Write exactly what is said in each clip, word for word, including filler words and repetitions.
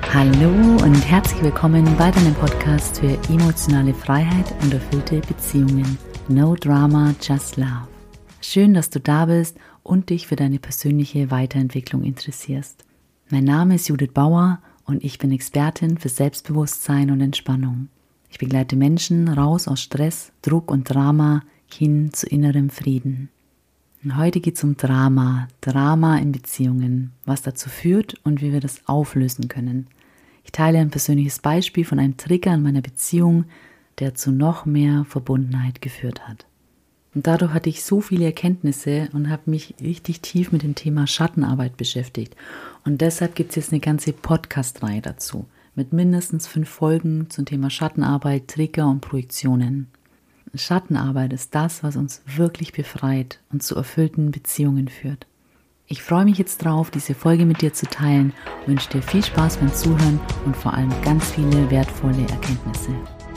Hallo und herzlich willkommen bei deinem Podcast für emotionale Freiheit und erfüllte Beziehungen. No Drama, Just Love. Schön, dass du da bist und dich für deine persönliche Weiterentwicklung interessierst. Mein Name ist Judith Bauer und ich bin Expertin für Selbstbewusstsein und Entspannung. Ich begleite Menschen raus aus Stress, Druck und Drama hin zu innerem Frieden. Und heute geht es um Drama, Drama in Beziehungen, was dazu führt und wie wir das auflösen können. Ich teile ein persönliches Beispiel von einem Trigger in meiner Beziehung, der zu noch mehr Verbundenheit geführt hat. Und dadurch hatte ich so viele Erkenntnisse und habe mich richtig tief mit dem Thema Schattenarbeit beschäftigt. Und deshalb gibt es jetzt eine ganze Podcast-Reihe dazu, mit mindestens fünf Folgen zum Thema Schattenarbeit, Trigger und Projektionen. Schattenarbeit ist das, was uns wirklich befreit und zu erfüllten Beziehungen führt. Ich freue mich jetzt drauf, diese Folge mit dir zu teilen, wünsche dir viel Spaß beim Zuhören und vor allem ganz viele wertvolle Erkenntnisse.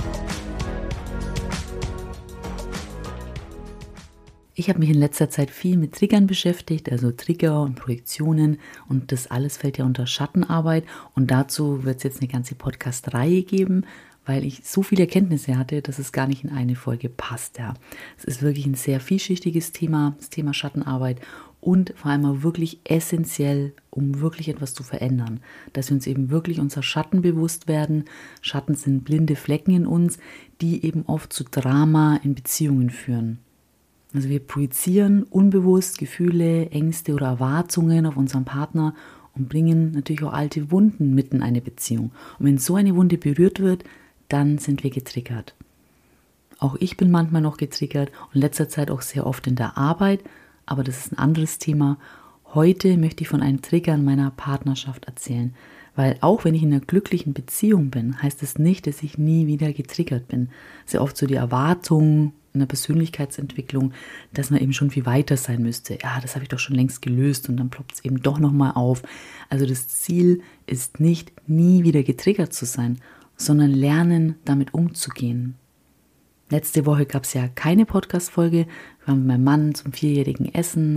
Ich habe mich in letzter Zeit viel mit Triggern beschäftigt, also Trigger und Projektionen, und das alles fällt ja unter Schattenarbeit, und dazu wird es jetzt eine ganze Podcast-Reihe geben, weil ich so viele Erkenntnisse hatte, dass es gar nicht in eine Folge passt. Ja. Es ist wirklich ein sehr vielschichtiges Thema, das Thema Schattenarbeit, und vor allem auch wirklich essentiell, um wirklich etwas zu verändern, dass wir uns eben wirklich unser Schatten bewusst werden. Schatten sind blinde Flecken in uns, die eben oft zu Drama in Beziehungen führen. Also wir projizieren unbewusst Gefühle, Ängste oder Erwartungen auf unseren Partner und bringen natürlich auch alte Wunden mit in eine Beziehung. Und wenn so eine Wunde berührt wird, dann sind wir getriggert. Auch ich bin manchmal noch getriggert und in letzter Zeit auch sehr oft in der Arbeit, aber das ist ein anderes Thema. Heute möchte ich von einem Trigger in meiner Partnerschaft erzählen, weil auch wenn ich in einer glücklichen Beziehung bin, heißt es nicht, dass ich nie wieder getriggert bin. Sehr oft so die Erwartung in der Persönlichkeitsentwicklung, dass man eben schon viel weiter sein müsste. Ja, das habe ich doch schon längst gelöst und dann ploppt es eben doch nochmal auf. Also das Ziel ist nicht, nie wieder getriggert zu sein, sondern lernen, damit umzugehen. Letzte Woche gab es ja keine Podcast-Folge. Wir waren mit meinem Mann zum vierjährigen Essen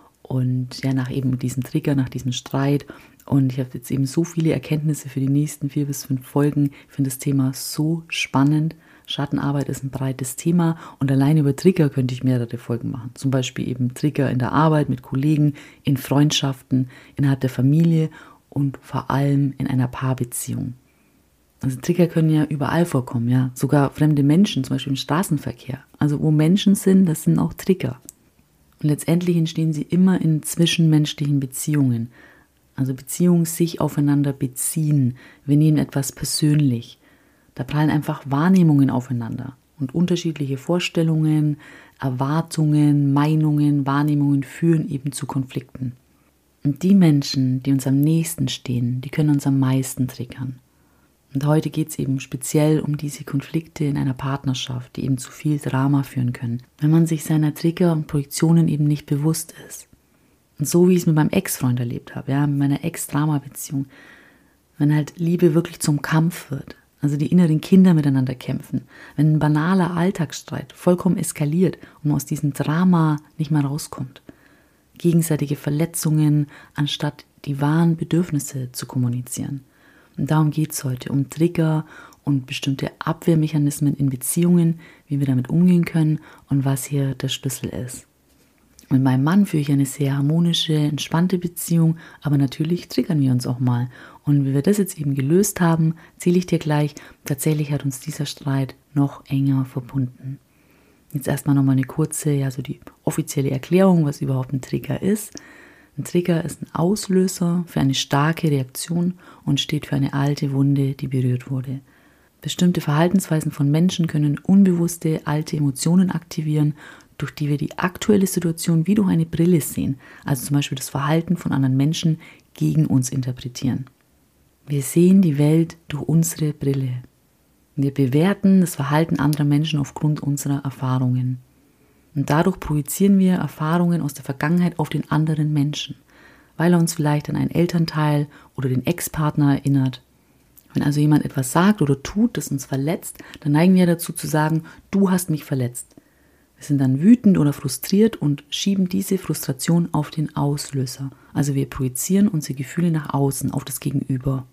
und ja, nach eben diesem Trigger, nach diesem Streit. Und ich habe jetzt eben so viele Erkenntnisse für die nächsten vier bis fünf Folgen. Ich finde das Thema so spannend. Schattenarbeit ist ein breites Thema und allein über Trigger könnte ich mehrere Folgen machen. Zum Beispiel eben Trigger in der Arbeit mit Kollegen, in Freundschaften, innerhalb der Familie und vor allem in einer Paarbeziehung. Also Trigger können ja überall vorkommen, ja, sogar fremde Menschen, zum Beispiel im Straßenverkehr. Also wo Menschen sind, das sind auch Trigger. Und letztendlich entstehen sie immer in zwischenmenschlichen Beziehungen. Also Beziehungen sich aufeinander beziehen. Wir nehmen etwas persönlich. Da prallen einfach Wahrnehmungen aufeinander und unterschiedliche Vorstellungen, Erwartungen, Meinungen, Wahrnehmungen führen eben zu Konflikten. Und die Menschen, die uns am nächsten stehen, die können uns am meisten triggern. Und heute geht es eben speziell um diese Konflikte in einer Partnerschaft, die eben zu viel Drama führen können, wenn man sich seiner Trigger und Projektionen eben nicht bewusst ist. Und so wie ich es mit meinem Ex-Freund erlebt habe, ja, mit meiner Ex-Drama-Beziehung, wenn halt Liebe wirklich zum Kampf wird, also die inneren Kinder miteinander kämpfen, wenn ein banaler Alltagsstreit vollkommen eskaliert und man aus diesem Drama nicht mehr rauskommt, gegenseitige Verletzungen, anstatt die wahren Bedürfnisse zu kommunizieren. Und darum geht es heute, um Trigger und bestimmte Abwehrmechanismen in Beziehungen, wie wir damit umgehen können und was hier der Schlüssel ist. Mit meinem Mann führe ich eine sehr harmonische, entspannte Beziehung, aber natürlich triggern wir uns auch mal. Und wie wir das jetzt eben gelöst haben, erzähle ich dir gleich. Tatsächlich hat uns dieser Streit noch enger verbunden. Jetzt erstmal nochmal eine kurze, ja so die offizielle Erklärung, was überhaupt ein Trigger ist. Ein Trigger ist ein Auslöser für eine starke Reaktion und steht für eine alte Wunde, die berührt wurde. Bestimmte Verhaltensweisen von Menschen können unbewusste alte Emotionen aktivieren, durch die wir die aktuelle Situation wie durch eine Brille sehen, also zum Beispiel das Verhalten von anderen Menschen gegen uns interpretieren. Wir sehen die Welt durch unsere Brille. Wir bewerten das Verhalten anderer Menschen aufgrund unserer Erfahrungen. Und dadurch projizieren wir Erfahrungen aus der Vergangenheit auf den anderen Menschen, weil er uns vielleicht an einen Elternteil oder den Ex-Partner erinnert. Wenn also jemand etwas sagt oder tut, das uns verletzt, dann neigen wir dazu zu sagen, du hast mich verletzt. Wir sind dann wütend oder frustriert und schieben diese Frustration auf den Auslöser. Also wir projizieren unsere Gefühle nach außen, auf das Gegenüber.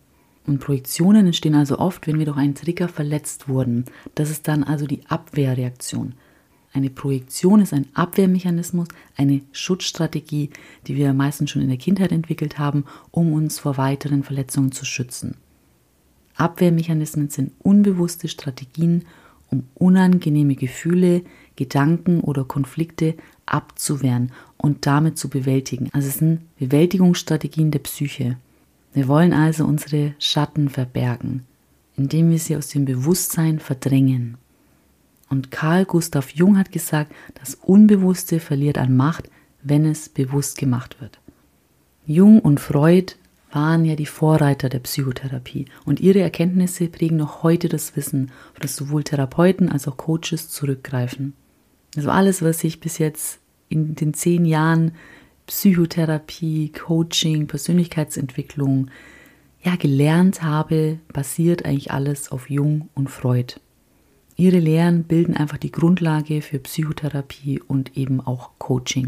Und Projektionen entstehen also oft, wenn wir durch einen Trigger verletzt wurden. Das ist dann also die Abwehrreaktion. Eine Projektion ist ein Abwehrmechanismus, eine Schutzstrategie, die wir meistens schon in der Kindheit entwickelt haben, um uns vor weiteren Verletzungen zu schützen. Abwehrmechanismen sind unbewusste Strategien, um unangenehme Gefühle, Gedanken oder Konflikte abzuwehren und damit zu bewältigen. Also es sind Bewältigungsstrategien der Psyche. Wir wollen also unsere Schatten verbergen, indem wir sie aus dem Bewusstsein verdrängen. Und Carl Gustav Jung hat gesagt, das Unbewusste verliert an Macht, wenn es bewusst gemacht wird. Jung und Freud waren ja die Vorreiter der Psychotherapie und ihre Erkenntnisse prägen noch heute das Wissen, auf das sowohl Therapeuten als auch Coaches zurückgreifen. Also alles, was ich bis jetzt in den zehn Jahren Psychotherapie, Coaching, Persönlichkeitsentwicklung ja gelernt habe, basiert eigentlich alles auf Jung und Freud. Ihre Lehren bilden einfach die Grundlage für Psychotherapie und eben auch Coaching.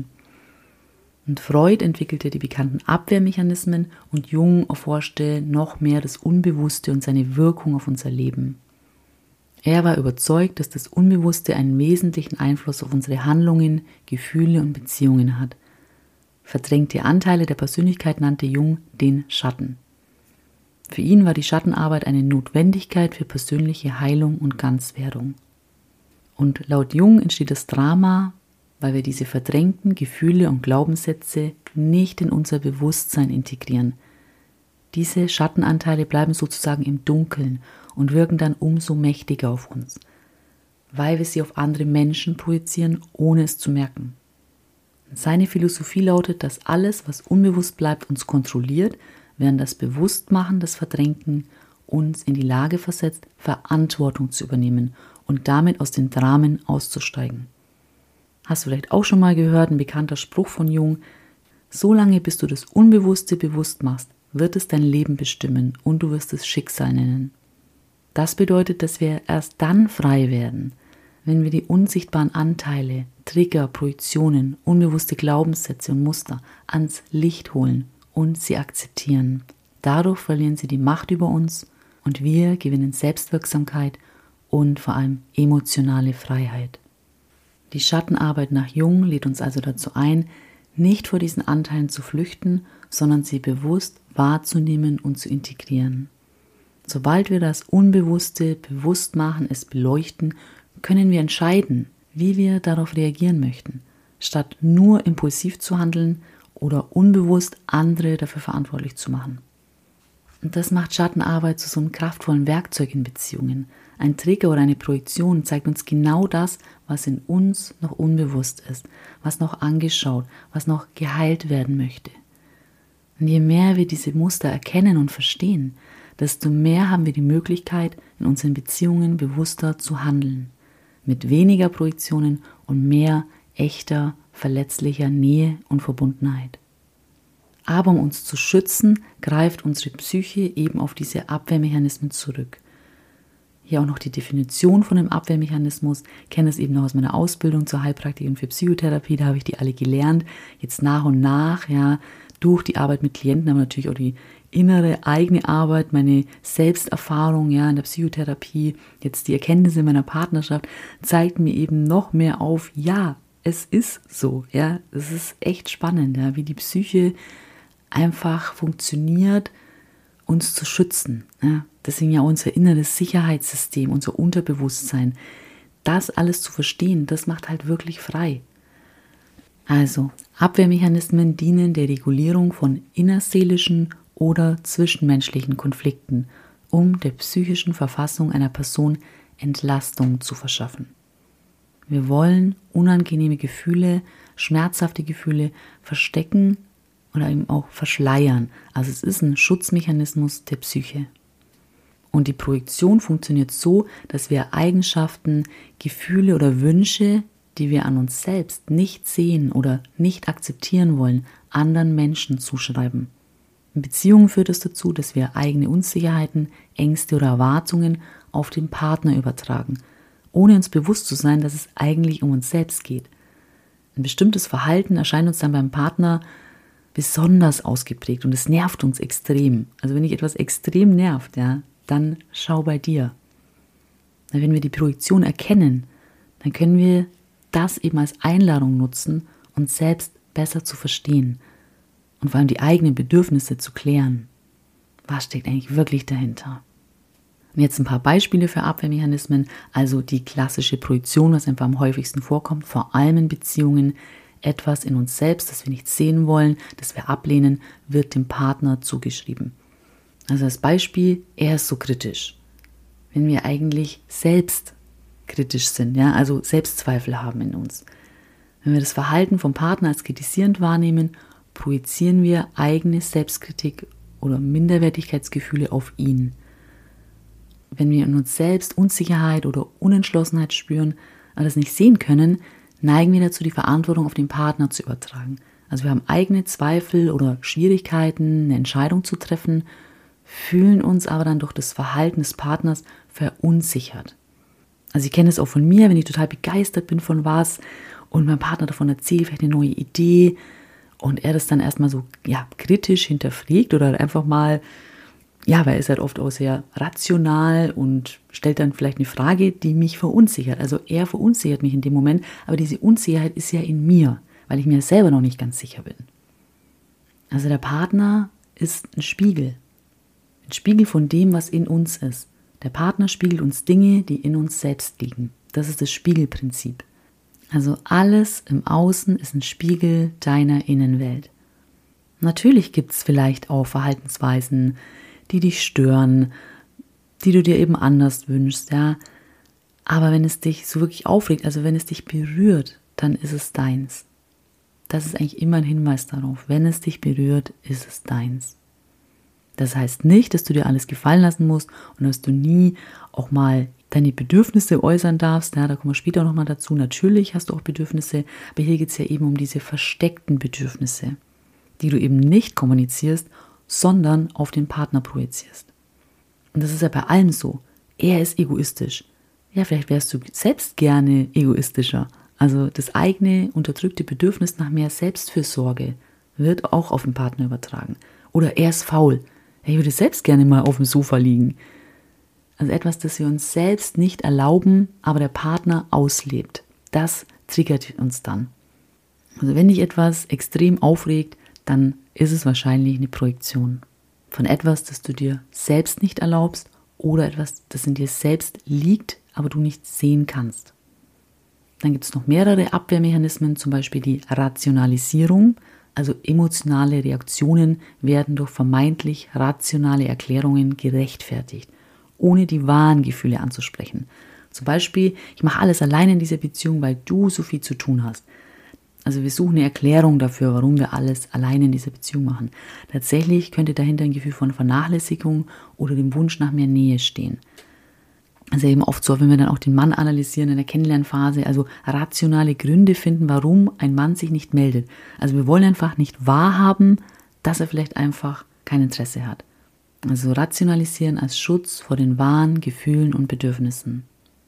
Und Freud entwickelte die bekannten Abwehrmechanismen und Jung erforschte noch mehr das Unbewusste und seine Wirkung auf unser Leben. Er war überzeugt, dass das Unbewusste einen wesentlichen Einfluss auf unsere Handlungen, Gefühle und Beziehungen hat. Verdrängte Anteile der Persönlichkeit nannte Jung den Schatten. Für ihn war die Schattenarbeit eine Notwendigkeit für persönliche Heilung und Ganzwerdung. Und laut Jung entsteht das Drama, weil wir diese verdrängten Gefühle und Glaubenssätze nicht in unser Bewusstsein integrieren. Diese Schattenanteile bleiben sozusagen im Dunkeln und wirken dann umso mächtiger auf uns, weil wir sie auf andere Menschen projizieren, ohne es zu merken. Seine Philosophie lautet, dass alles, was unbewusst bleibt, uns kontrolliert, während das Bewusstmachen des Verdrängten uns in die Lage versetzt, Verantwortung zu übernehmen und damit aus den Dramen auszusteigen. Hast du vielleicht auch schon mal gehört, ein bekannter Spruch von Jung: Solange bis du das Unbewusste bewusst machst, wird es dein Leben bestimmen und du wirst es Schicksal nennen. Das bedeutet, dass wir erst dann frei werden, wenn wir die unsichtbaren Anteile, Trigger, Projektionen, unbewusste Glaubenssätze und Muster ans Licht holen und sie akzeptieren. Dadurch verlieren sie die Macht über uns und wir gewinnen Selbstwirksamkeit und vor allem emotionale Freiheit. Die Schattenarbeit nach Jung lädt uns also dazu ein, nicht vor diesen Anteilen zu flüchten, sondern sie bewusst wahrzunehmen und zu integrieren. Sobald wir das Unbewusste bewusst machen, es beleuchten, können wir entscheiden, wie wir darauf reagieren möchten, statt nur impulsiv zu handeln oder unbewusst andere dafür verantwortlich zu machen. Und das macht Schattenarbeit zu so einem kraftvollen Werkzeug in Beziehungen. Ein Trigger oder eine Projektion zeigt uns genau das, was in uns noch unbewusst ist, was noch angeschaut, was noch geheilt werden möchte. Und je mehr wir diese Muster erkennen und verstehen, desto mehr haben wir die Möglichkeit, in unseren Beziehungen bewusster zu handeln, mit weniger Projektionen und mehr echter, verletzlicher Nähe und Verbundenheit. Aber um uns zu schützen, greift unsere Psyche eben auf diese Abwehrmechanismen zurück. Hier auch noch die Definition von dem Abwehrmechanismus. Ich kenne es eben noch aus meiner Ausbildung zur Heilpraktikerin für Psychotherapie, da habe ich die alle gelernt. Jetzt nach und nach, ja, durch die Arbeit mit Klienten, aber natürlich auch die innere, eigene Arbeit, meine Selbsterfahrung, ja, in der Psychotherapie, jetzt die Erkenntnisse in meiner Partnerschaft, zeigt mir eben noch mehr auf, ja, es ist so, ja, es ist echt spannend, ja, wie die Psyche einfach funktioniert, uns zu schützen, ja. Deswegen ja unser inneres Sicherheitssystem, unser Unterbewusstsein, das alles zu verstehen, das macht halt wirklich frei. Also, Abwehrmechanismen dienen der Regulierung von innerseelischen oder zwischenmenschlichen Konflikten, um der psychischen Verfassung einer Person Entlastung zu verschaffen. Wir wollen unangenehme Gefühle, schmerzhafte Gefühle verstecken oder eben auch verschleiern. Also es ist ein Schutzmechanismus der Psyche. Und die Projektion funktioniert so, dass wir Eigenschaften, Gefühle oder Wünsche, die wir an uns selbst nicht sehen oder nicht akzeptieren wollen, anderen Menschen zuschreiben. In Beziehungen führt es dazu, dass wir eigene Unsicherheiten, Ängste oder Erwartungen auf den Partner übertragen, ohne uns bewusst zu sein, dass es eigentlich um uns selbst geht. Ein bestimmtes Verhalten erscheint uns dann beim Partner besonders ausgeprägt und es nervt uns extrem. Also wenn dich etwas extrem nervt, ja, dann schau bei dir. Wenn wir die Projektion erkennen, dann können wir das eben als Einladung nutzen, uns selbst besser zu verstehen und vor allem die eigenen Bedürfnisse zu klären. Was steckt eigentlich wirklich dahinter? Und jetzt ein paar Beispiele für Abwehrmechanismen, also die klassische Projektion, was einfach am häufigsten vorkommt, vor allem in Beziehungen. Etwas in uns selbst, das wir nicht sehen wollen, das wir ablehnen, wird dem Partner zugeschrieben. Also als Beispiel, er ist so kritisch. Wenn wir eigentlich selbst kritisch sind, ja, also Selbstzweifel haben in uns. Wenn wir das Verhalten vom Partner als kritisierend wahrnehmen, projizieren wir eigene Selbstkritik oder Minderwertigkeitsgefühle auf ihn. Wenn wir in uns selbst Unsicherheit oder Unentschlossenheit spüren, aber das nicht sehen können, neigen wir dazu, die Verantwortung auf den Partner zu übertragen. Also wir haben eigene Zweifel oder Schwierigkeiten, eine Entscheidung zu treffen, fühlen uns aber dann durch das Verhalten des Partners verunsichert. Also ich kenne es auch von mir, wenn ich total begeistert bin von was und mein Partner davon erzählt, vielleicht eine neue Idee und er das dann erstmal so ja, kritisch hinterfragt oder einfach mal, ja, weil er ist halt oft auch sehr rational und stellt dann vielleicht eine Frage, die mich verunsichert. Also er verunsichert mich in dem Moment, aber diese Unsicherheit ist ja in mir, weil ich mir selber noch nicht ganz sicher bin. Also der Partner ist ein Spiegel. Ein Spiegel von dem, was in uns ist. Der Partner spiegelt uns Dinge, die in uns selbst liegen. Das ist das Spiegelprinzip. Also alles im Außen ist ein Spiegel deiner Innenwelt. Natürlich gibt es vielleicht auch Verhaltensweisen, die dich stören, die du dir eben anders wünschst, ja. Aber wenn es dich so wirklich aufregt, also wenn es dich berührt, dann ist es deins. Das ist eigentlich immer ein Hinweis darauf. Wenn es dich berührt, ist es deins. Das heißt nicht, dass du dir alles gefallen lassen musst und dass du nie auch mal deine Bedürfnisse äußern darfst. Ja, da kommen wir später nochmal dazu. Natürlich hast du auch Bedürfnisse, aber hier geht es ja eben um diese versteckten Bedürfnisse, die du eben nicht kommunizierst, sondern auf den Partner projizierst. Und das ist ja bei allem so. Er ist egoistisch. Ja, vielleicht wärst du selbst gerne egoistischer. Also das eigene unterdrückte Bedürfnis nach mehr Selbstfürsorge wird auch auf den Partner übertragen. Oder er ist faul. Ich würde selbst gerne mal auf dem Sofa liegen. Also etwas, das wir uns selbst nicht erlauben, aber der Partner auslebt. Das triggert uns dann. Also wenn dich etwas extrem aufregt, dann ist es wahrscheinlich eine Projektion von etwas, das du dir selbst nicht erlaubst oder etwas, das in dir selbst liegt, aber du nicht sehen kannst. Dann gibt es noch mehrere Abwehrmechanismen, zum Beispiel die Rationalisierung, also emotionale Reaktionen werden durch vermeintlich rationale Erklärungen gerechtfertigt, ohne die wahren Gefühle anzusprechen. Zum Beispiel, ich mache alles allein in dieser Beziehung, weil du so viel zu tun hast. Also wir suchen eine Erklärung dafür, warum wir alles alleine in dieser Beziehung machen. Tatsächlich könnte dahinter ein Gefühl von Vernachlässigung oder dem Wunsch nach mehr Nähe stehen. Also eben oft so, wenn wir dann auch den Mann analysieren in der Kennenlernphase, also rationale Gründe finden, warum ein Mann sich nicht meldet. Also wir wollen einfach nicht wahrhaben, dass er vielleicht einfach kein Interesse hat. Also rationalisieren als Schutz vor den wahren Gefühlen und Bedürfnissen.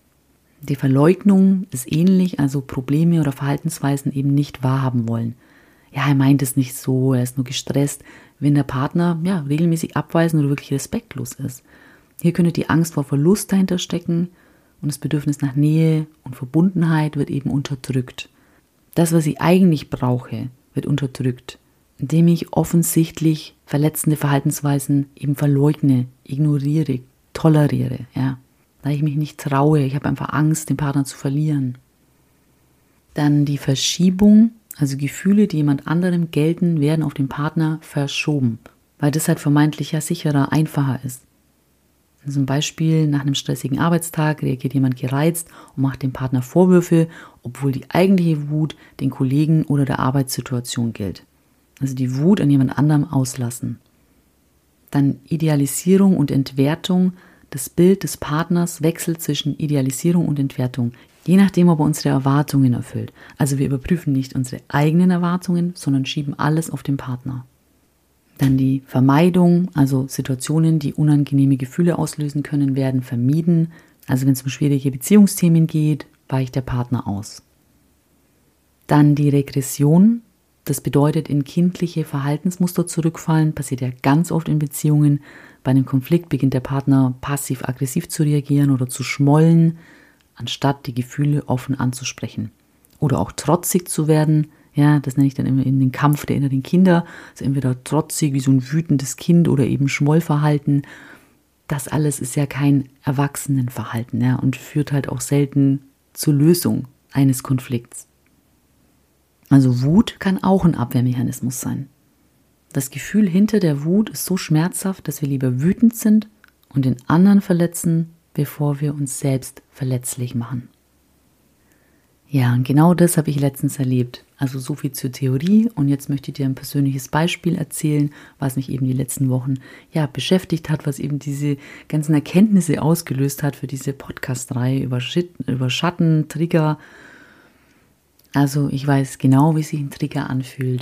Die Verleugnung ist ähnlich, also Probleme oder Verhaltensweisen eben nicht wahrhaben wollen. Ja, er meint es nicht so, er ist nur gestresst, wenn der Partner ja regelmäßig abweisend oder wirklich respektlos ist. Hier könnte die Angst vor Verlust dahinter stecken und das Bedürfnis nach Nähe und Verbundenheit wird eben unterdrückt. Das, was ich eigentlich brauche, wird unterdrückt, indem ich offensichtlich verletzende Verhaltensweisen eben verleugne, ignoriere, toleriere, ja. Da ich mich nicht traue, ich habe einfach Angst, den Partner zu verlieren. Dann die Verschiebung, also Gefühle, die jemand anderem gelten, werden auf den Partner verschoben, weil das halt vermeintlich ja sicherer, einfacher ist. Zum Beispiel nach einem stressigen Arbeitstag reagiert jemand gereizt und macht dem Partner Vorwürfe, obwohl die eigentliche Wut den Kollegen oder der Arbeitssituation gilt. Also die Wut an jemand anderem auslassen. Dann Idealisierung und Entwertung. Das Bild des Partners wechselt zwischen Idealisierung und Entwertung, je nachdem, ob er unsere Erwartungen erfüllt. Also wir überprüfen nicht unsere eigenen Erwartungen, sondern schieben alles auf den Partner. Dann die Vermeidung, also Situationen, die unangenehme Gefühle auslösen können, werden vermieden. Also wenn es um schwierige Beziehungsthemen geht, weicht der Partner aus. Dann die Regression, Das bedeutet, in kindliche Verhaltensmuster zurückfallen, passiert ja ganz oft in Beziehungen. Bei einem Konflikt beginnt der Partner passiv-aggressiv zu reagieren oder zu schmollen, anstatt die Gefühle offen anzusprechen. Oder auch trotzig zu werden, ja, das nenne ich dann immer in den Kampf der inneren Kinder, also entweder trotzig wie so ein wütendes Kind oder eben Schmollverhalten. Das alles ist ja kein Erwachsenenverhalten, ja, und führt halt auch selten zur Lösung eines Konflikts. Also Wut kann auch ein Abwehrmechanismus sein. Das Gefühl hinter der Wut ist so schmerzhaft, dass wir lieber wütend sind und den anderen verletzen, bevor wir uns selbst verletzlich machen. Ja, und genau das habe ich letztens erlebt. Also so viel zur Theorie, und jetzt möchte ich dir ein persönliches Beispiel erzählen, was mich eben die letzten Wochen ja beschäftigt hat, was eben diese ganzen Erkenntnisse ausgelöst hat für diese Podcast-Reihe über, über Schatten, Trigger. Also ich weiß genau, wie sich ein Trigger anfühlt,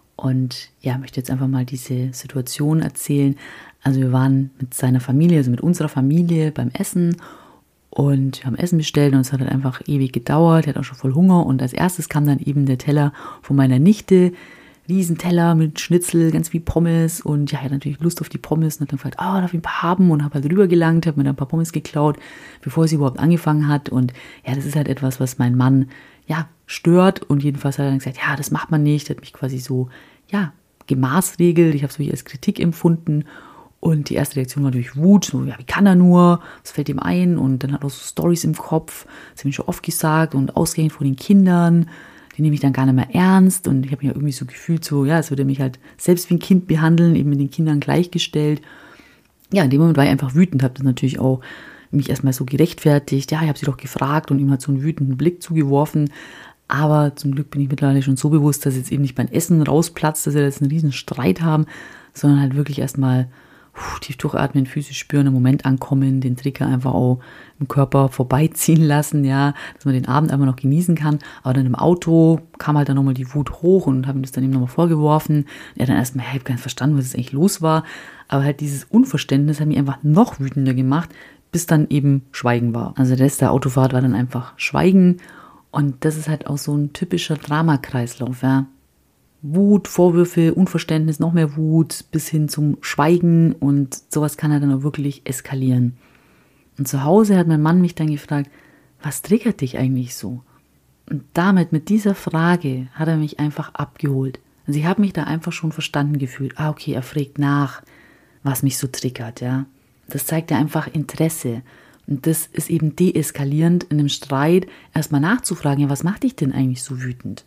und ja, möchte jetzt einfach mal diese Situation erzählen. Also wir waren mit seiner Familie, also mit unserer Familie beim Essen, und wir haben Essen bestellt und es hat halt einfach ewig gedauert. Er hat auch schon voll Hunger, und als erstes kam dann eben der Teller von meiner Nichte, Riesenteller mit Schnitzel, ganz viel Pommes, und ja, er hat natürlich Lust auf die Pommes und hat dann gefragt, oh, darf ich ein paar haben, und habe halt rübergelangt, habe mir dann ein paar Pommes geklaut, bevor sie überhaupt angefangen hat. Und ja, das ist halt etwas, was mein Mann ja stört, und jedenfalls hat er dann gesagt, ja, das macht man nicht, hat mich quasi so, ja, gemaßregelt, ich habe es wirklich als Kritik empfunden. Und die erste Reaktion war natürlich Wut, so, ja, wie kann er nur, was fällt ihm ein? Und dann hat er auch so Storys im Kopf, das habe ich schon oft gesagt, und ausgehend von den Kindern, die nehme ich dann gar nicht mehr ernst, und ich habe mich ja irgendwie so gefühlt, so, ja, als würde er mich halt selbst wie ein Kind behandeln, eben mit den Kindern gleichgestellt. Ja, in dem Moment war ich einfach wütend, habe das natürlich auch mich erstmal so gerechtfertigt, ja, ich habe sie doch gefragt, und ihm hat so einen wütenden Blick zugeworfen. Aber zum Glück bin ich mittlerweile schon so bewusst, dass jetzt eben nicht beim Essen rausplatzt, dass wir jetzt einen riesen Streit haben, sondern halt wirklich erstmal tief durchatmen, Füße spüren, im Moment ankommen, den Trigger einfach auch im Körper vorbeiziehen lassen, ja, dass man den Abend einfach noch genießen kann. Aber dann im Auto kam halt dann nochmal die Wut hoch, und habe ihm das dann eben nochmal vorgeworfen. Er hat dann erstmal, hey, ich habe gar nicht verstanden, was jetzt eigentlich los war. Aber halt dieses Unverständnis hat mich einfach noch wütender gemacht, bis dann eben Schweigen war. Also der Rest der Autofahrt war dann einfach Schweigen, und das ist halt auch so ein typischer Dramakreislauf, ja. Wut, Vorwürfe, Unverständnis, noch mehr Wut, bis hin zum Schweigen, und sowas kann ja dann auch wirklich eskalieren. Und zu Hause hat mein Mann mich dann gefragt, was triggert dich eigentlich so? Und damit, mit dieser Frage, hat er mich einfach abgeholt. Also ich habe mich da einfach schon verstanden gefühlt. Ah, okay, er fragt nach, was mich so triggert, ja. Das zeigt ja einfach Interesse. Und das ist eben deeskalierend in einem Streit, erstmal nachzufragen, ja, was macht dich denn eigentlich so wütend?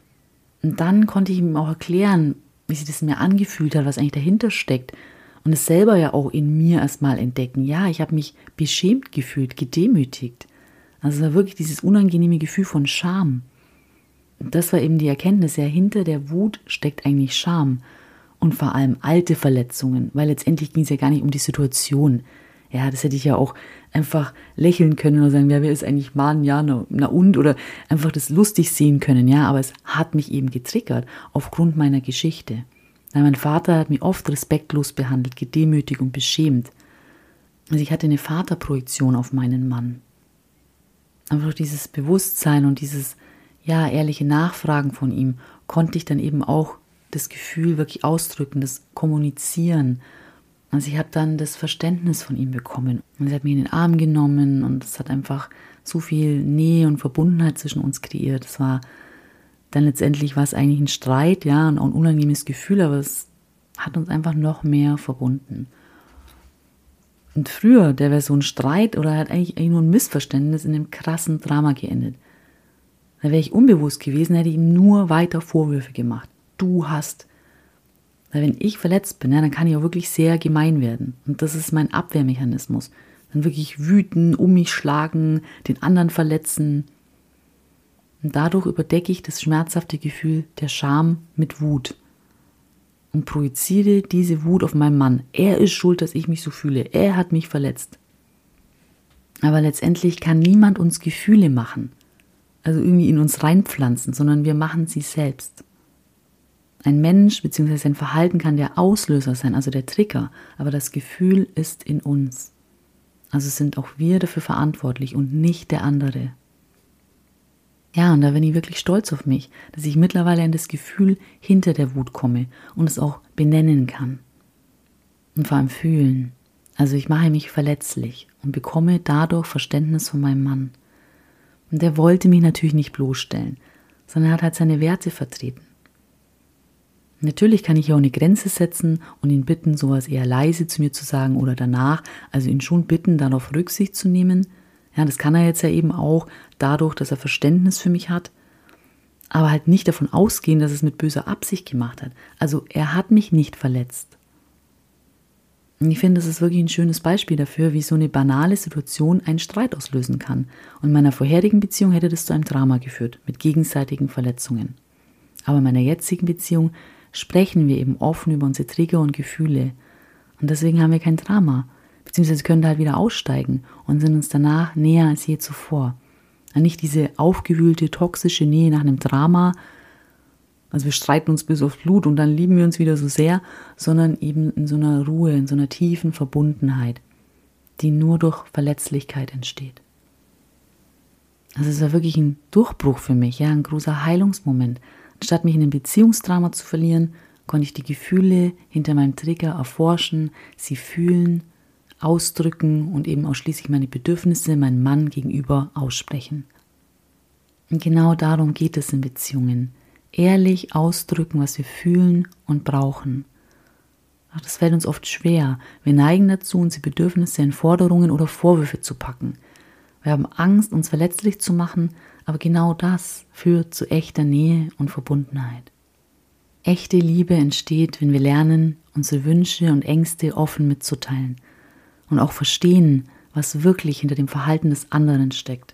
Und dann konnte ich ihm auch erklären, wie sich das mir angefühlt hat, was eigentlich dahinter steckt. Und es selber ja auch in mir erstmal entdecken. Ja, ich habe mich beschämt gefühlt, gedemütigt. Also es war wirklich dieses unangenehme Gefühl von Scham. Und das war eben die Erkenntnis, ja, hinter der Wut steckt eigentlich Scham. Und vor allem alte Verletzungen, weil letztendlich ging es ja gar nicht um die Situation. Ja, das hätte ich ja auch einfach lächeln können oder sagen, ja, wer ist eigentlich Mann, ja, na, na und, oder einfach das lustig sehen können, ja, aber es hat mich eben getriggert aufgrund meiner Geschichte. Weil mein Vater hat mich oft respektlos behandelt, gedemütigt und beschämt. Also ich hatte eine Vaterprojektion auf meinen Mann. Aber durch dieses Bewusstsein und dieses, ja, ehrliche Nachfragen von ihm konnte ich dann eben auch das Gefühl wirklich ausdrücken, das Kommunizieren. Also ich habe dann das Verständnis von ihm bekommen. Und sie hat mich in den Arm genommen, und es hat einfach so viel Nähe und Verbundenheit zwischen uns kreiert. Es war dann letztendlich war es eigentlich ein Streit, ja, und auch ein unangenehmes Gefühl, aber es hat uns einfach noch mehr verbunden. Und früher, der wäre so ein Streit oder hat eigentlich, eigentlich nur ein Missverständnis in einem krassen Drama geendet. Da wäre ich unbewusst gewesen, hätte ich ihm nur weiter Vorwürfe gemacht. Du hast. Weil wenn ich verletzt bin, ja, dann kann ich auch wirklich sehr gemein werden. Und das ist mein Abwehrmechanismus. Dann wirklich wüten, um mich schlagen, den anderen verletzen. Und dadurch überdecke ich das schmerzhafte Gefühl der Scham mit Wut. Und projiziere diese Wut auf meinen Mann. Er ist schuld, dass ich mich so fühle. Er hat mich verletzt. Aber letztendlich kann niemand uns Gefühle machen. Also irgendwie in uns reinpflanzen, sondern wir machen sie selbst. Ein Mensch bzw. sein Verhalten kann der Auslöser sein, also der Trigger, aber das Gefühl ist in uns. Also sind auch wir dafür verantwortlich und nicht der andere. Ja, und da bin ich wirklich stolz auf mich, dass ich mittlerweile an das Gefühl hinter der Wut komme und es auch benennen kann. Und vor allem fühlen. Also ich mache mich verletzlich und bekomme dadurch Verständnis von meinem Mann. Und der wollte mich natürlich nicht bloßstellen, sondern er hat halt seine Werte vertreten. Natürlich kann ich ja auch eine Grenze setzen und ihn bitten, sowas eher leise zu mir zu sagen oder danach, also ihn schon bitten, darauf Rücksicht zu nehmen. Ja, das kann er jetzt ja eben auch dadurch, dass er Verständnis für mich hat, aber halt nicht davon ausgehen, dass er es mit böser Absicht gemacht hat. Also er hat mich nicht verletzt. Und ich finde, das ist wirklich ein schönes Beispiel dafür, wie so eine banale Situation einen Streit auslösen kann. Und in meiner vorherigen Beziehung hätte das zu einem Drama geführt, mit gegenseitigen Verletzungen. Aber in meiner jetzigen Beziehung sprechen wir eben offen über unsere Trigger und Gefühle. Und deswegen haben wir kein Drama. Beziehungsweise können da halt wieder aussteigen und sind uns danach näher als je zuvor. Und nicht diese aufgewühlte, toxische Nähe nach einem Drama, also wir streiten uns bis aufs Blut und dann lieben wir uns wieder so sehr, sondern eben in so einer Ruhe, in so einer tiefen Verbundenheit, die nur durch Verletzlichkeit entsteht. Also es war wirklich ein Durchbruch für mich, ja, ein großer Heilungsmoment. Anstatt mich in ein Beziehungsdrama zu verlieren, konnte ich die Gefühle hinter meinem Trigger erforschen, sie fühlen, ausdrücken und eben ausschließlich meine Bedürfnisse meinem Mann gegenüber aussprechen. Und genau darum geht es in Beziehungen. Ehrlich ausdrücken, was wir fühlen und brauchen. Ach, das fällt uns oft schwer. Wir neigen dazu, unsere Bedürfnisse in Forderungen oder Vorwürfe zu packen. Wir haben Angst, uns verletzlich zu machen, aber genau das führt zu echter Nähe und Verbundenheit. Echte Liebe entsteht, wenn wir lernen, unsere Wünsche und Ängste offen mitzuteilen und auch verstehen, was wirklich hinter dem Verhalten des anderen steckt.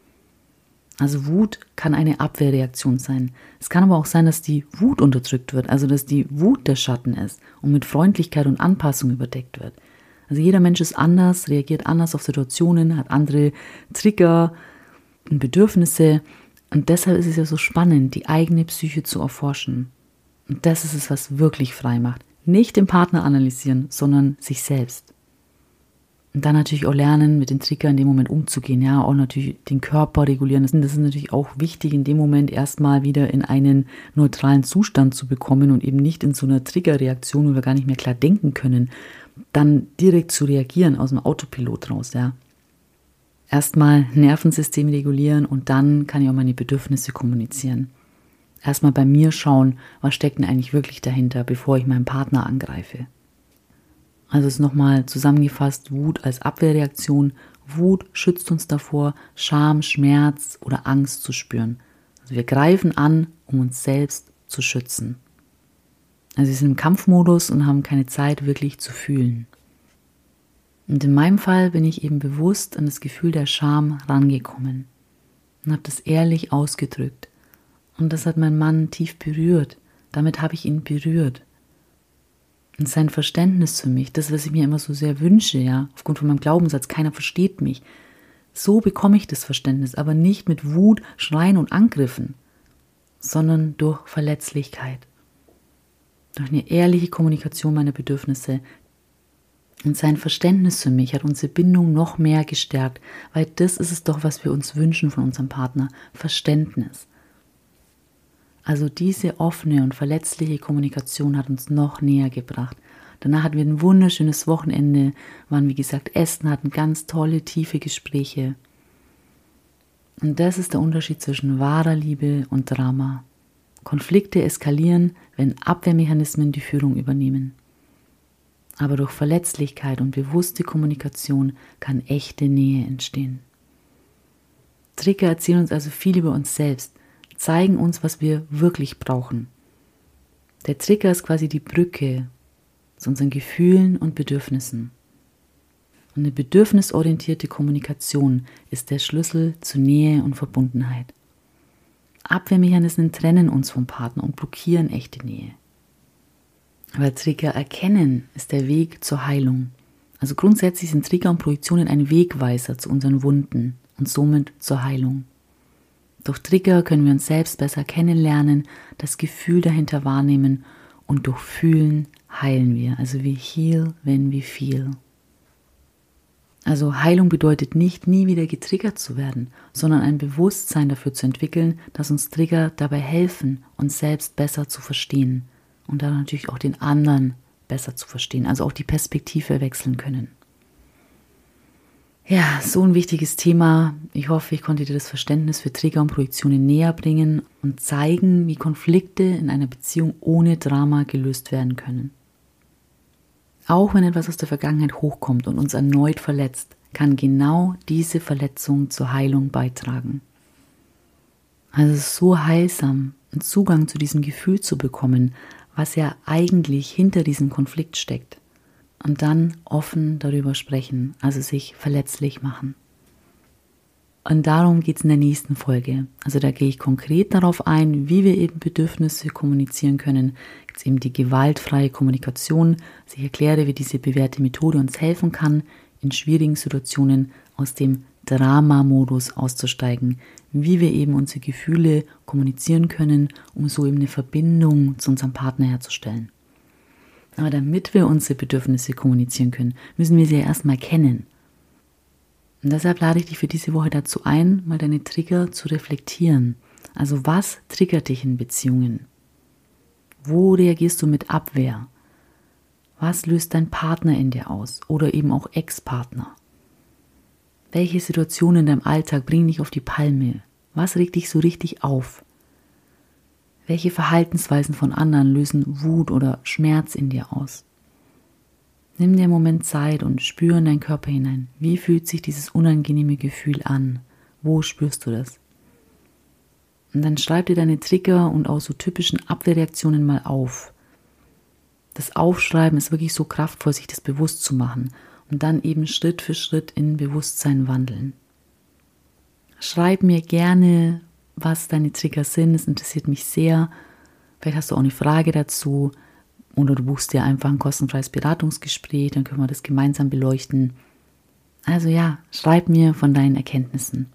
Also Wut kann eine Abwehrreaktion sein. Es kann aber auch sein, dass die Wut unterdrückt wird, also dass die Wut der Schatten ist und mit Freundlichkeit und Anpassung überdeckt wird. Also jeder Mensch ist anders, reagiert anders auf Situationen, hat andere Trigger und Bedürfnisse und deshalb ist es ja so spannend, die eigene Psyche zu erforschen. Und das ist es, was wirklich frei macht. Nicht den Partner analysieren, sondern sich selbst. Und dann natürlich auch lernen, mit den Triggern in dem Moment umzugehen, ja, auch natürlich den Körper regulieren. Das ist natürlich auch wichtig, in dem Moment erstmal wieder in einen neutralen Zustand zu bekommen und eben nicht in so einer Triggerreaktion, wo wir gar nicht mehr klar denken können, dann direkt zu reagieren aus dem Autopilot raus, ja. Erstmal Nervensystem regulieren und dann kann ich auch meine Bedürfnisse kommunizieren. Erstmal bei mir schauen, was steckt denn eigentlich wirklich dahinter, bevor ich meinen Partner angreife. Also es ist nochmal zusammengefasst, Wut als Abwehrreaktion. Wut schützt uns davor, Scham, Schmerz oder Angst zu spüren. Also wir greifen an, um uns selbst zu schützen. Also wir sind im Kampfmodus und haben keine Zeit, wirklich zu fühlen. Und in meinem Fall bin ich eben bewusst an das Gefühl der Scham rangekommen und habe das ehrlich ausgedrückt. Und das hat meinen Mann tief berührt. Damit habe ich ihn berührt. Und sein Verständnis für mich, das, was ich mir immer so sehr wünsche, ja, aufgrund von meinem Glaubenssatz, keiner versteht mich. So bekomme ich das Verständnis, aber nicht mit Wut, Schreien und Angriffen, sondern durch Verletzlichkeit. Durch eine ehrliche Kommunikation meiner Bedürfnisse. Und sein Verständnis für mich hat unsere Bindung noch mehr gestärkt, weil das ist es doch, was wir uns wünschen von unserem Partner, Verständnis. Also diese offene und verletzliche Kommunikation hat uns noch näher gebracht. Danach hatten wir ein wunderschönes Wochenende, waren wie gesagt essen, hatten ganz tolle, tiefe Gespräche. Und das ist der Unterschied zwischen wahrer Liebe und Drama. Konflikte eskalieren, wenn Abwehrmechanismen die Führung übernehmen. Aber durch Verletzlichkeit und bewusste Kommunikation kann echte Nähe entstehen. Trigger erzählen uns also viel über uns selbst, zeigen uns, was wir wirklich brauchen. Der Trigger ist quasi die Brücke zu unseren Gefühlen und Bedürfnissen. Und eine bedürfnisorientierte Kommunikation ist der Schlüssel zu Nähe und Verbundenheit. Abwehrmechanismen trennen uns vom Partner und blockieren echte Nähe. Aber Trigger erkennen ist der Weg zur Heilung. Also grundsätzlich sind Trigger und Projektionen ein Wegweiser zu unseren Wunden und somit zur Heilung. Durch Trigger können wir uns selbst besser kennenlernen, das Gefühl dahinter wahrnehmen und durch Fühlen heilen wir. Also we heal when we feel. Also Heilung bedeutet nicht, nie wieder getriggert zu werden, sondern ein Bewusstsein dafür zu entwickeln, dass uns Trigger dabei helfen, uns selbst besser zu verstehen und dann natürlich auch den anderen besser zu verstehen, also auch die Perspektive wechseln können. Ja, so ein wichtiges Thema. Ich hoffe, ich konnte dir das Verständnis für Trigger und Projektionen näher bringen und zeigen, wie Konflikte in einer Beziehung ohne Drama gelöst werden können. Auch wenn etwas aus der Vergangenheit hochkommt und uns erneut verletzt, kann genau diese Verletzung zur Heilung beitragen. Also es ist so heilsam, einen Zugang zu diesem Gefühl zu bekommen, was ja eigentlich hinter diesem Konflikt steckt. Und dann offen darüber sprechen, also sich verletzlich machen. Und darum geht es in der nächsten Folge. Also da gehe ich konkret darauf ein, wie wir eben Bedürfnisse kommunizieren können. Jetzt eben die gewaltfreie Kommunikation. Also ich erkläre, wie diese bewährte Methode uns helfen kann, in schwierigen Situationen aus dem Drama-Modus auszusteigen. Wie wir eben unsere Gefühle kommunizieren können, um so eben eine Verbindung zu unserem Partner herzustellen. Aber damit wir unsere Bedürfnisse kommunizieren können, müssen wir sie ja erstmal kennen. Und deshalb lade ich dich für diese Woche dazu ein, mal deine Trigger zu reflektieren. Also was triggert dich in Beziehungen? Wo reagierst du mit Abwehr? Was löst dein Partner in dir aus oder eben auch Ex-Partner? Welche Situationen in deinem Alltag bringen dich auf die Palme? Was regt dich so richtig auf? Welche Verhaltensweisen von anderen lösen Wut oder Schmerz in dir aus? Nimm dir einen Moment Zeit und spür in deinen Körper hinein. Wie fühlt sich dieses unangenehme Gefühl an? Wo spürst du das? Und dann schreib dir deine Trigger und auch so typischen Abwehrreaktionen mal auf. Das Aufschreiben ist wirklich so kraftvoll, sich das bewusst zu machen und dann eben Schritt für Schritt in Bewusstsein wandeln. Schreib mir gerne, was deine Trigger sind, es interessiert mich sehr. Vielleicht hast du auch eine Frage dazu. Oder du buchst dir einfach ein kostenfreies Beratungsgespräch, dann können wir das gemeinsam beleuchten. Also ja, schreib mir von deinen Erkenntnissen.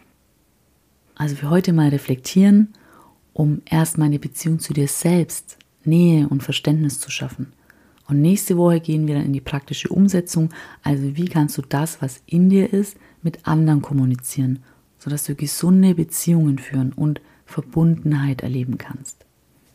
Also für heute mal reflektieren, um erstmal eine Beziehung zu dir selbst, Nähe und Verständnis zu schaffen. Und nächste Woche gehen wir dann in die praktische Umsetzung. Also wie kannst du das, was in dir ist, mit anderen kommunizieren, sodass du gesunde Beziehungen führen und Verbundenheit erleben kannst.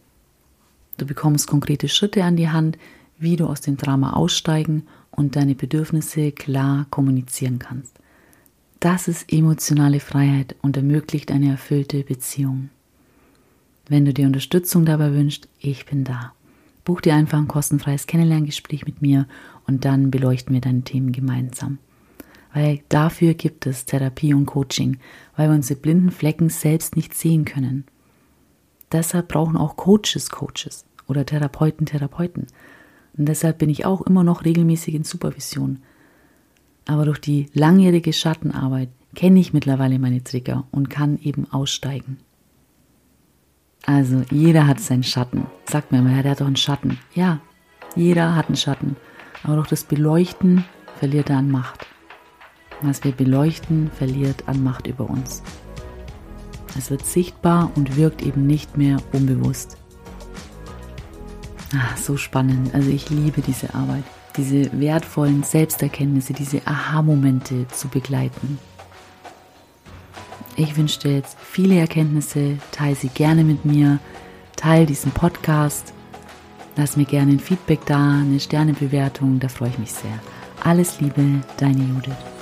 Du bekommst konkrete Schritte an die Hand, wie du aus dem Drama aussteigen und deine Bedürfnisse klar kommunizieren kannst. Das ist emotionale Freiheit und ermöglicht eine erfüllte Beziehung. Wenn du dir Unterstützung dabei wünschst, ich bin da. Buch dir einfach ein kostenfreies Kennenlerngespräch mit mir und dann beleuchten wir deine Themen gemeinsam. Weil dafür gibt es Therapie und Coaching, weil wir unsere blinden Flecken selbst nicht sehen können. Deshalb brauchen auch Coaches Coaches oder Therapeuten Therapeuten. Und deshalb bin ich auch immer noch regelmäßig in Supervision. Aber durch die langjährige Schattenarbeit kenne ich mittlerweile meine Trigger und kann eben aussteigen. Also jeder hat seinen Schatten. Sagt mir immer, ja, der hat doch einen Schatten. Ja, jeder hat einen Schatten. Aber durch das Beleuchten verliert er an Macht. Was wir beleuchten, verliert an Macht über uns. Es wird sichtbar und wirkt eben nicht mehr unbewusst. Ah, so spannend. Also ich liebe diese Arbeit, diese wertvollen Selbsterkenntnisse, diese Aha-Momente zu begleiten. Ich wünsche dir jetzt viele Erkenntnisse, teile sie gerne mit mir, teile diesen Podcast, lass mir gerne ein Feedback da, eine Sternebewertung, da freue ich mich sehr. Alles Liebe, deine Judith.